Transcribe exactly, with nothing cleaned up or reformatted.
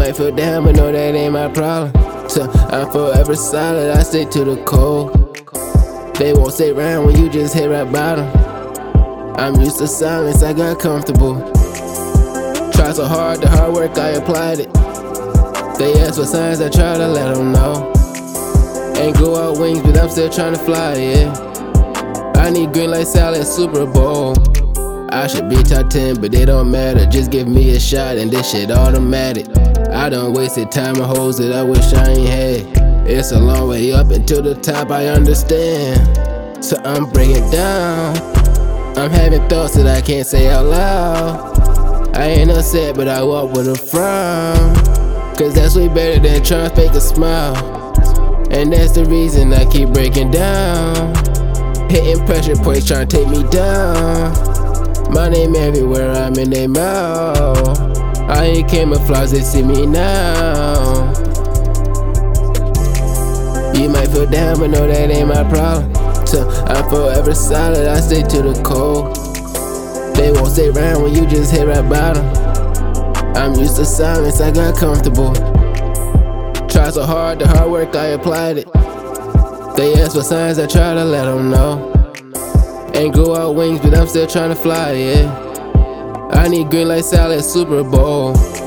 might feel down, but no, that ain't my problem. So I'm forever solid, I stick to the code. They won't stay around when you just hit rock bottom. I'm used to silence, I got comfortable. Try so hard, the hard work, I applied it. They ask for signs, I try to let them know. Ain't grow out wings, but I'm still trying to fly, yeah. I need green like salad, Super Bowl. I should be top ten, but they don't matter. Just give me a shot and this shit automatic. I done wasted time on hoes that I wish I ain't had. It's a long way up until the top, I understand. So I'm breaking down. I'm having thoughts that I can't say out loud. I ain't upset, but I walk with a frown. Cause that's way better than trying to fake a smile. And that's the reason I keep breaking down. Hitting pressure points trying to take me down. My name everywhere, I'm in their mouth. I ain't camouflage, they see me now. You might feel down, but no, that ain't my problem. So I'm forever solid, I stick to the code. They won't stay around when you just hit rock bottom. I'm used to silence, I got comfortable. Try so hard, the hard work, I applied it. They ask for signs, I try to let them know. Ain't grow out wings, but I'm still trying to fly, yeah. I need green like salad, Super Bowl.